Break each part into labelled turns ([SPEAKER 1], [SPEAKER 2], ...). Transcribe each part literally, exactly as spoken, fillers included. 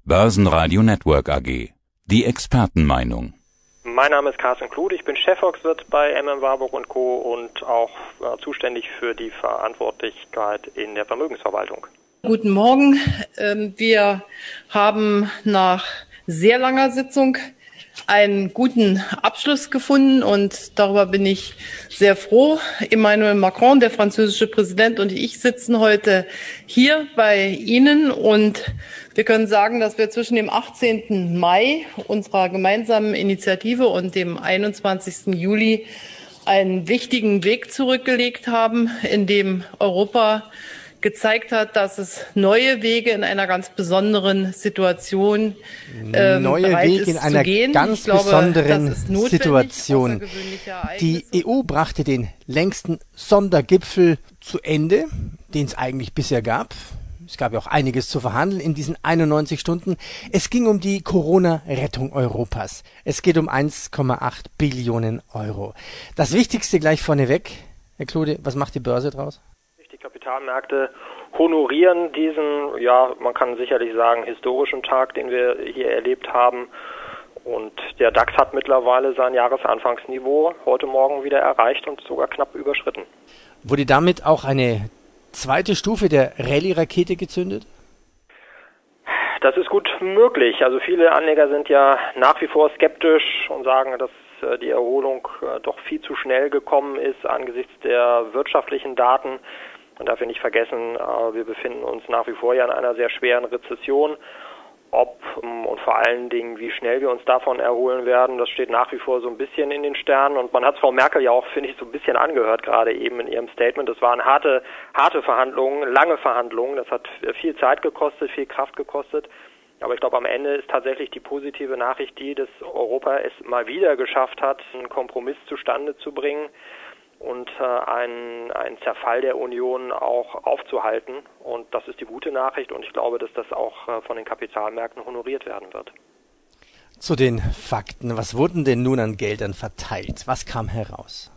[SPEAKER 1] Börsenradio Network A G. Die Expertenmeinung.
[SPEAKER 2] Mein Name ist Carsten Kluth, ich bin Chefvolkswirt bei M M Warburg und Co. und auch äh, zuständig für die Verantwortlichkeit in der Vermögensverwaltung.
[SPEAKER 3] Guten Morgen. Wir haben nach sehr langer Sitzung einen guten Abschluss gefunden und darüber bin ich sehr froh. Emmanuel Macron, der französische Präsident, und ich sitzen heute hier bei Ihnen und wir können sagen, dass wir zwischen dem achtzehnten Mai unserer gemeinsamen Initiative und dem einundzwanzigsten Juli einen wichtigen Weg zurückgelegt haben, in dem Europa gezeigt hat, dass es neue Wege in einer ganz besonderen Situation ähm,
[SPEAKER 4] neue
[SPEAKER 3] bereit
[SPEAKER 4] Wege
[SPEAKER 3] ist
[SPEAKER 4] in einer
[SPEAKER 3] zu gehen.
[SPEAKER 4] ganz
[SPEAKER 3] Ich glaube,
[SPEAKER 4] besonderen
[SPEAKER 3] das ist notwendig,
[SPEAKER 4] Situation. Die E U brachte den längsten Sondergipfel zu Ende, den es eigentlich bisher gab. Es gab ja auch einiges zu verhandeln in diesen einundneunzig Stunden. Es ging um die Corona-Rettung Europas. Es geht um eins Komma acht Billionen Euro. Das Wichtigste gleich vorneweg, Herr Klude, was macht die Börse draus?
[SPEAKER 2] Die Kapitalmärkte honorieren diesen, ja, man kann sicherlich sagen, historischen Tag, den wir hier erlebt haben. Und der DAX hat mittlerweile sein Jahresanfangsniveau heute Morgen wieder erreicht und sogar knapp überschritten.
[SPEAKER 4] Wurde damit auch eine zweite Stufe der Rallye-Rakete gezündet?
[SPEAKER 2] Das ist gut möglich. Also viele Anleger sind ja nach wie vor skeptisch und sagen, dass die Erholung doch viel zu schnell gekommen ist angesichts der wirtschaftlichen Daten. Man darf ja nicht vergessen, wir befinden uns nach wie vor ja in einer sehr schweren Rezession. Ob und vor allen Dingen, wie schnell wir uns davon erholen werden, das steht nach wie vor so ein bisschen in den Sternen. Und man hat es Frau Merkel ja auch, finde ich, so ein bisschen angehört, gerade eben in ihrem Statement. Das waren harte, harte Verhandlungen, lange Verhandlungen. Das hat viel Zeit gekostet, viel Kraft gekostet. Aber ich glaube, am Ende ist tatsächlich die positive Nachricht die, dass Europa es mal wieder geschafft hat, einen Kompromiss zustande zu bringen und äh, einen, einen Zerfall der Union auch aufzuhalten. Und das ist die gute Nachricht und ich glaube, dass das auch äh, von den Kapitalmärkten honoriert werden wird.
[SPEAKER 4] Zu den Fakten. Was wurden denn nun an Geldern verteilt? Was kam heraus?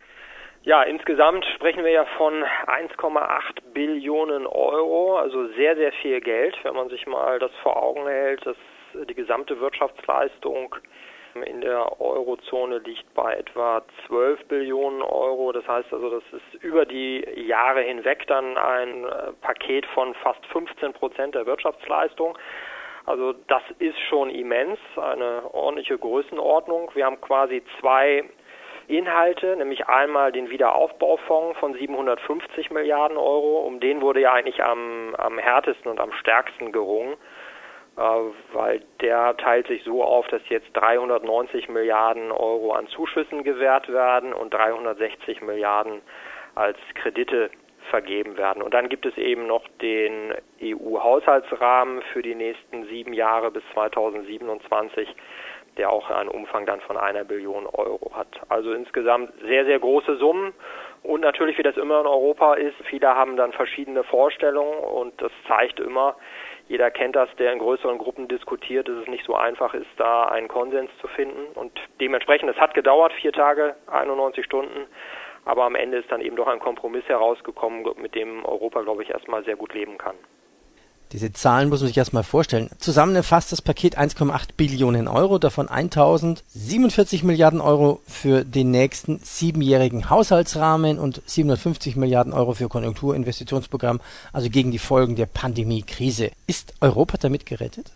[SPEAKER 2] Ja, insgesamt sprechen wir ja von eins Komma acht Billionen Euro, also sehr, sehr viel Geld, wenn man sich mal das vor Augen hält, dass die gesamte Wirtschaftsleistung in der Eurozone liegt bei etwa zwölf Billionen Euro. Das heißt also, das ist über die Jahre hinweg dann ein Paket von fast fünfzehn Prozent der Wirtschaftsleistung. Also das ist schon immens, eine ordentliche Größenordnung. Wir haben quasi zwei Inhalte, nämlich einmal den Wiederaufbaufonds von siebenhundertfünfzig Milliarden Euro. Um den wurde ja eigentlich am, am härtesten und am stärksten gerungen, äh, weil der teilt sich so auf, dass jetzt dreihundertneunzig Milliarden Euro an Zuschüssen gewährt werden und dreihundertsechzig Milliarden als Kredite vergeben werden. Und dann gibt es eben noch den E U-Haushaltsrahmen für die nächsten sieben Jahre bis zweitausendsiebenundzwanzig, der auch einen Umfang dann von einer Billion Euro hat. Also insgesamt sehr, sehr große Summen. Und natürlich, wie das immer in Europa ist, viele haben dann verschiedene Vorstellungen und das zeigt immer, jeder kennt das, der in größeren Gruppen diskutiert, dass es nicht so einfach ist, da einen Konsens zu finden. Und dementsprechend, es hat gedauert, vier Tage, einundneunzig Stunden, aber am Ende ist dann eben doch ein Kompromiss herausgekommen, mit dem Europa, glaube ich, erstmal sehr gut leben kann.
[SPEAKER 4] Diese Zahlen muss man sich erstmal vorstellen. Zusammen erfasst das Paket eins Komma acht Billionen Euro, davon eintausendsiebenundvierzig Milliarden Euro für den nächsten siebenjährigen Haushaltsrahmen und siebenhundertfünfzig Milliarden Euro für Konjunkturinvestitionsprogramm, also gegen die Folgen der Pandemie-Krise. Ist Europa damit gerettet?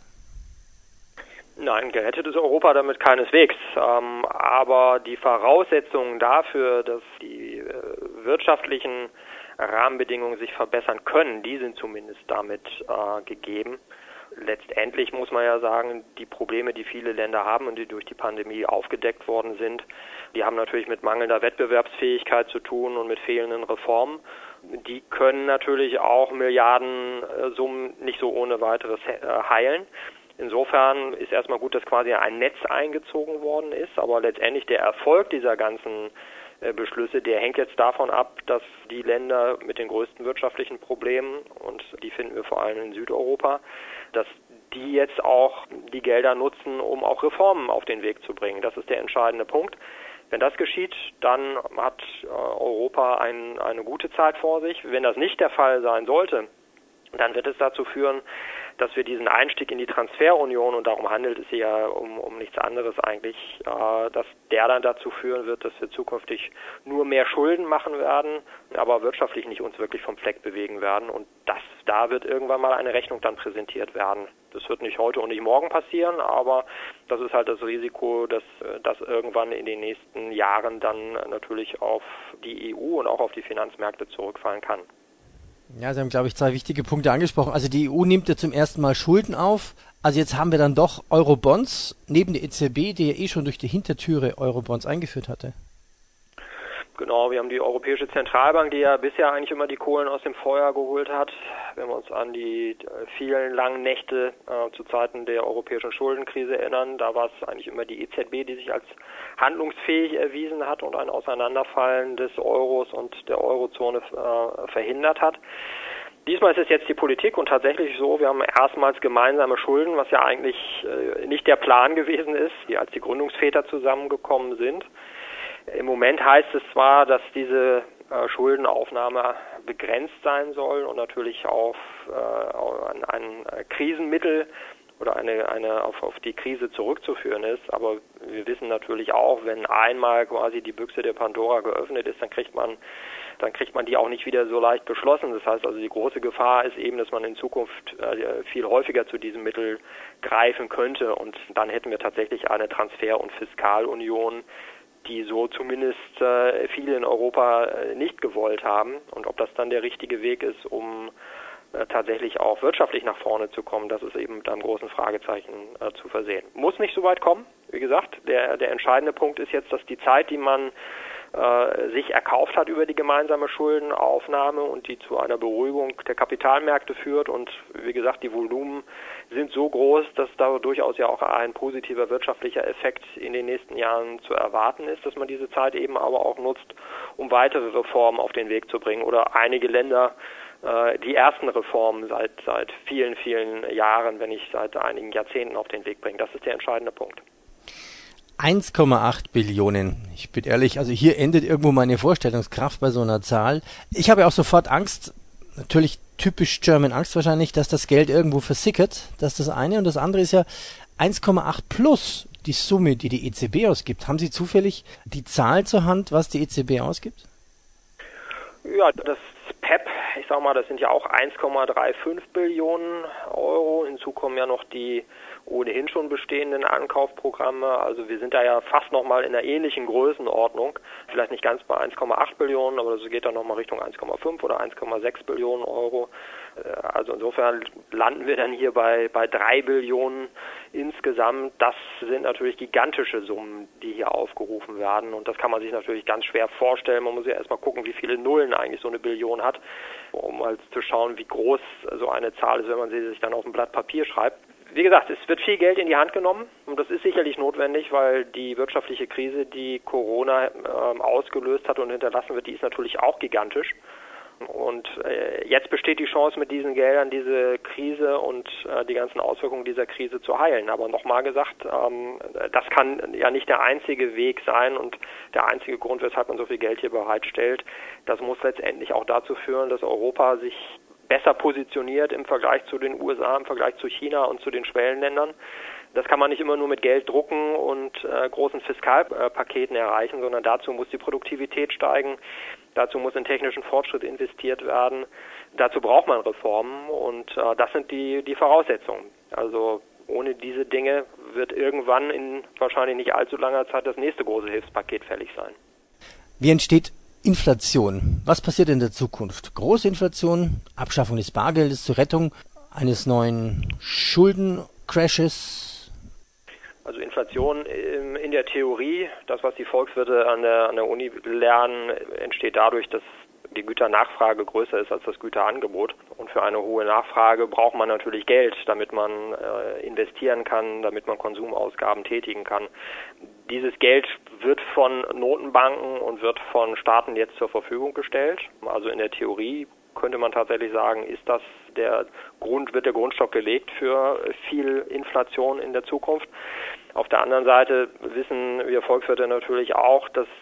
[SPEAKER 2] Nein, gerettet ist Europa damit keineswegs. Ähm, aber die Voraussetzungen dafür, dass die äh, wirtschaftlichen Rahmenbedingungen sich verbessern können, die sind zumindest damit äh, gegeben. Letztendlich muss man ja sagen, die Probleme, die viele Länder haben und die durch die Pandemie aufgedeckt worden sind, die haben natürlich mit mangelnder Wettbewerbsfähigkeit zu tun und mit fehlenden Reformen. Die können natürlich auch Milliardensummen nicht so ohne weiteres heilen. Insofern ist erstmal gut, dass quasi ein Netz eingezogen worden ist, aber letztendlich der Erfolg dieser ganzen Beschlüsse, der hängt jetzt davon ab, dass die Länder mit den größten wirtschaftlichen Problemen, und die finden wir vor allem in Südeuropa, dass die jetzt auch die Gelder nutzen, um auch Reformen auf den Weg zu bringen. Das ist der entscheidende Punkt. Wenn das geschieht, dann hat Europa ein, eine gute Zeit vor sich. Wenn das nicht der Fall sein sollte, dann wird es dazu führen, dass wir diesen Einstieg in die Transferunion, und darum handelt es sich ja um, um nichts anderes eigentlich, äh, dass der dann dazu führen wird, dass wir zukünftig nur mehr Schulden machen werden, aber wirtschaftlich nicht uns wirklich vom Fleck bewegen werden. Und das, da wird irgendwann mal eine Rechnung dann präsentiert werden. Das wird nicht heute und nicht morgen passieren, aber das ist halt das Risiko, dass das irgendwann in den nächsten Jahren dann natürlich auf die E U und auch auf die Finanzmärkte zurückfallen kann.
[SPEAKER 4] Ja, Sie haben, glaube ich, zwei wichtige Punkte angesprochen. Also die E U nimmt ja zum ersten Mal Schulden auf. Also jetzt haben wir dann doch Eurobonds neben der E Z B, die ja eh schon durch die Hintertüre Eurobonds eingeführt hatte.
[SPEAKER 2] Genau, wir haben die Europäische Zentralbank, die ja bisher eigentlich immer die Kohlen aus dem Feuer geholt hat. Wenn wir uns an die vielen langen Nächte äh, zu Zeiten der europäischen Schuldenkrise erinnern, da war es eigentlich immer die E Z B, die sich als handlungsfähig erwiesen hat und ein Auseinanderfallen des Euros und der Eurozone äh, verhindert hat. Diesmal ist es jetzt die Politik und tatsächlich so, wir haben erstmals gemeinsame Schulden, was ja eigentlich äh, nicht der Plan gewesen ist, die als die Gründungsväter zusammengekommen sind. Im Moment heißt es zwar, dass diese äh, Schuldenaufnahme begrenzt sein soll und natürlich auf äh, ein, ein Krisenmittel oder eine, eine auf, auf die Krise zurückzuführen ist, aber wir wissen natürlich auch, wenn einmal quasi die Büchse der Pandora geöffnet ist, dann kriegt man dann kriegt man die auch nicht wieder so leicht beschlossen. Das heißt also, die große Gefahr ist eben, dass man in Zukunft äh, viel häufiger zu diesem Mittel greifen könnte und dann hätten wir tatsächlich eine Transfer- und Fiskalunion, die so zumindest äh, viele in Europa äh, nicht gewollt haben. Und ob das dann der richtige Weg ist, um äh, tatsächlich auch wirtschaftlich nach vorne zu kommen, das ist eben mit einem großen Fragezeichen äh, zu versehen. Muss nicht so weit kommen. Wie gesagt, der, der entscheidende Punkt ist jetzt, dass die Zeit, die man äh, sich erkauft hat über die gemeinsame Schuldenaufnahme und die zu einer Beruhigung der Kapitalmärkte führt. Und wie gesagt, die Volumen sind so groß, dass da durchaus ja auch ein positiver wirtschaftlicher Effekt in den nächsten Jahren zu erwarten ist, dass man diese Zeit eben aber auch nutzt, um weitere Reformen auf den Weg zu bringen oder einige Länder äh, die ersten Reformen seit seit vielen, vielen Jahren, wenn nicht seit einigen Jahrzehnten auf den Weg bringen. Das ist der entscheidende Punkt.
[SPEAKER 4] eins Komma acht Billionen. Ich bin ehrlich, also hier endet irgendwo meine Vorstellungskraft bei so einer Zahl. Ich habe ja auch sofort Angst, natürlich typisch German Angst wahrscheinlich, dass das Geld irgendwo versickert. Das ist das eine. Und das andere ist ja eins Komma acht plus die Summe, die die E Z B ausgibt. Haben Sie zufällig die Zahl zur Hand, was die E Z B ausgibt?
[SPEAKER 2] Ja, das P E P, ich sag mal, das sind ja auch eins Komma fünfunddreißig Billionen Euro. Hinzu kommen ja noch die ohnehin schon bestehenden Ankaufprogramme. Also wir sind da ja fast nochmal in einer ähnlichen Größenordnung. Vielleicht nicht ganz bei eins Komma acht Billionen, aber das geht dann nochmal Richtung eins Komma fünf oder eins Komma sechs Billionen Euro. Also insofern landen wir dann hier bei, bei drei Billionen insgesamt. Das sind natürlich gigantische Summen, die hier aufgerufen werden. Und das kann man sich natürlich ganz schwer vorstellen. Man muss ja erstmal gucken, wie viele Nullen eigentlich so eine Billion hat, um mal zu schauen, wie groß so eine Zahl ist, wenn man sie sich dann auf ein Blatt Papier schreibt. Wie gesagt, es wird viel Geld in die Hand genommen und das ist sicherlich notwendig, weil die wirtschaftliche Krise, die Corona äh, ausgelöst hat und hinterlassen wird, die ist natürlich auch gigantisch. Und äh, jetzt besteht die Chance, mit diesen Geldern diese Krise und äh, die ganzen Auswirkungen dieser Krise zu heilen. Aber nochmal gesagt, ähm, das kann ja nicht der einzige Weg sein und der einzige Grund, weshalb man so viel Geld hier bereitstellt. Das muss letztendlich auch dazu führen, dass Europa sich besser positioniert im Vergleich zu den U S A, im Vergleich zu China und zu den Schwellenländern. Das kann man nicht immer nur mit Geld drucken und äh, großen Fiskalpaketen erreichen, sondern dazu muss die Produktivität steigen, dazu muss in technischen Fortschritt investiert werden, dazu braucht man Reformen und äh, das sind die, die Voraussetzungen. Also ohne diese Dinge wird irgendwann in wahrscheinlich nicht allzu langer Zeit das nächste große Hilfspaket fällig sein.
[SPEAKER 4] Wie entsteht Inflation? Was passiert in der Zukunft? Große Inflation, Abschaffung des Bargeldes zur Rettung eines neuen Schuldencrashes?
[SPEAKER 2] Also Inflation in der Theorie, das was die Volkswirte an der, an der Uni lernen, entsteht dadurch, dass die Güternachfrage größer ist als das Güterangebot. Und für eine hohe Nachfrage braucht man natürlich Geld, damit man äh, investieren kann, damit man Konsumausgaben tätigen kann. Dieses Geld wird von Notenbanken und wird von Staaten jetzt zur Verfügung gestellt. Also in der Theorie könnte man tatsächlich sagen, ist das der Grund, wird der Grundstock gelegt für viel Inflation in der Zukunft. Auf der anderen Seite wissen wir Volkswirte natürlich auch, dass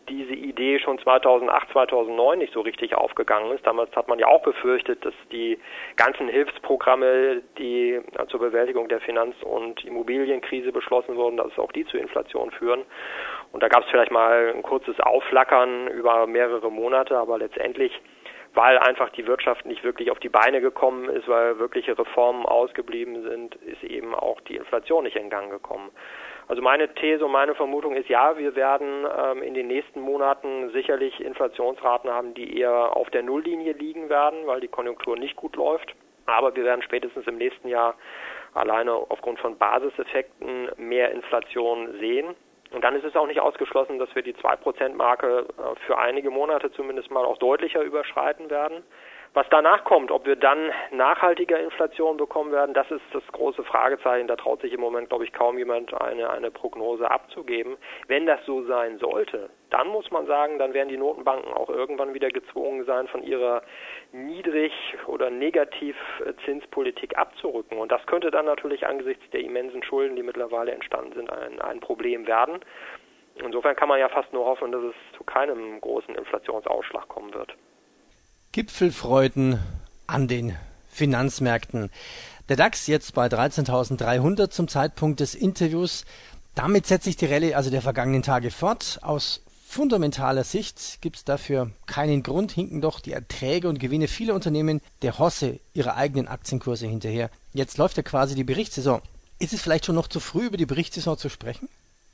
[SPEAKER 2] diese Idee schon zweitausendacht, zweitausendneun nicht so richtig aufgegangen ist. Damals hat man ja auch befürchtet, dass die ganzen Hilfsprogramme, die zur Bewältigung der Finanz- und Immobilienkrise beschlossen wurden, dass auch die zu Inflation führen. Und da gab es vielleicht mal ein kurzes Aufflackern über mehrere Monate, aber letztendlich, weil einfach die Wirtschaft nicht wirklich auf die Beine gekommen ist, weil wirkliche Reformen ausgeblieben sind, ist eben auch die Inflation nicht in Gang gekommen. Also meine These und meine Vermutung ist, ja, wir werden ähm, in den nächsten Monaten sicherlich Inflationsraten haben, die eher auf der Nulllinie liegen werden, weil die Konjunktur nicht gut läuft. Aber wir werden spätestens im nächsten Jahr alleine aufgrund von Basiseffekten mehr Inflation sehen. Und dann ist es auch nicht ausgeschlossen, dass wir die zwei Prozent Marke äh, für einige Monate zumindest mal auch deutlicher überschreiten werden. Was danach kommt, ob wir dann nachhaltiger Inflation bekommen werden, das ist das große Fragezeichen. Da traut sich im Moment, glaube ich, kaum jemand eine, eine Prognose abzugeben. Wenn das so sein sollte, dann muss man sagen, dann werden die Notenbanken auch irgendwann wieder gezwungen sein, von ihrer Niedrig- oder Negativzinspolitik abzurücken. Und das könnte dann natürlich angesichts der immensen Schulden, die mittlerweile entstanden sind, ein, ein Problem werden. Insofern kann man ja fast nur hoffen, dass es zu keinem großen Inflationsausschlag kommen wird.
[SPEAKER 4] Gipfelfreuden an den Finanzmärkten. Der DAX jetzt bei dreizehntausenddreihundert zum Zeitpunkt des Interviews. Damit setzt sich die Rallye also der vergangenen Tage fort. Aus fundamentaler Sicht gibt es dafür keinen Grund, hinken doch die Erträge und Gewinne vieler Unternehmen der Hosse ihrer eigenen Aktienkurse hinterher. Jetzt läuft ja quasi die Berichtssaison. Ist es vielleicht schon noch zu früh, über die Berichtssaison zu sprechen?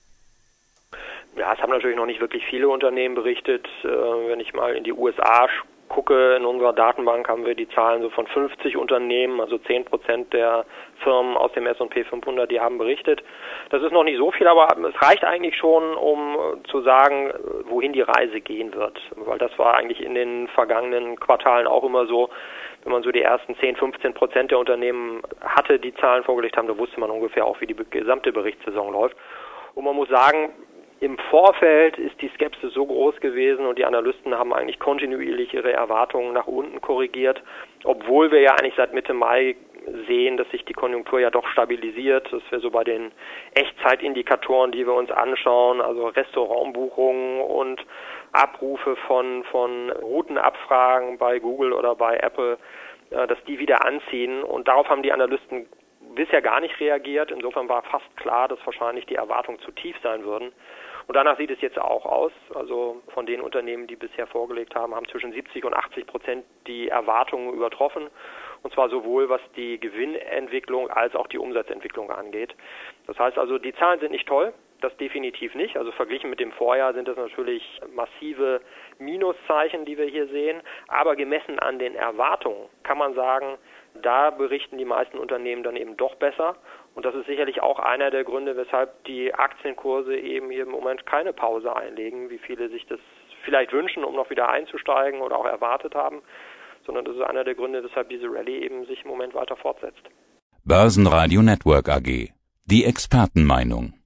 [SPEAKER 2] Ja, es haben natürlich noch nicht wirklich viele Unternehmen berichtet. Wenn ich mal in die U S A gucke, in unserer Datenbank haben wir die Zahlen so von fünfzig Unternehmen, also zehn Prozent der Firmen aus dem S und P fünfhundert, die haben berichtet. Das ist noch nicht so viel, aber es reicht eigentlich schon, um zu sagen, wohin die Reise gehen wird. Weil das war eigentlich in den vergangenen Quartalen auch immer so. Wenn man so die ersten zehn, fünfzehn Prozent der Unternehmen hatte, die Zahlen vorgelegt haben, da wusste man ungefähr auch, wie die gesamte Berichtssaison läuft. Und man muss sagen, im Vorfeld ist die Skepsis so groß gewesen und die Analysten haben eigentlich kontinuierlich ihre Erwartungen nach unten korrigiert, obwohl wir ja eigentlich seit Mitte Mai sehen, dass sich die Konjunktur ja doch stabilisiert, dass wir so bei den Echtzeitindikatoren, die wir uns anschauen, also Restaurantbuchungen und Abrufe von, von Routenabfragen bei Google oder bei Apple, dass die wieder anziehen, und darauf haben die Analysten bisher gar nicht reagiert. Insofern war fast klar, dass wahrscheinlich die Erwartungen zu tief sein würden. Und danach sieht es jetzt auch aus. Also von den Unternehmen, die bisher vorgelegt haben, haben zwischen siebzig und achtzig Prozent die Erwartungen übertroffen. Und zwar sowohl was die Gewinnentwicklung als auch die Umsatzentwicklung angeht. Das heißt also, die Zahlen sind nicht toll. Das definitiv nicht. Also verglichen mit dem Vorjahr sind das natürlich massive Minuszeichen, die wir hier sehen. Aber gemessen an den Erwartungen kann man sagen, da berichten die meisten Unternehmen dann eben doch besser. Und das ist sicherlich auch einer der Gründe, weshalb die Aktienkurse eben hier im Moment keine Pause einlegen, wie viele sich das vielleicht wünschen, um noch wieder einzusteigen oder auch erwartet haben, sondern das ist einer der Gründe, weshalb diese Rallye eben sich im Moment weiter fortsetzt.
[SPEAKER 1] Börsenradio Network A G. Die Expertenmeinung.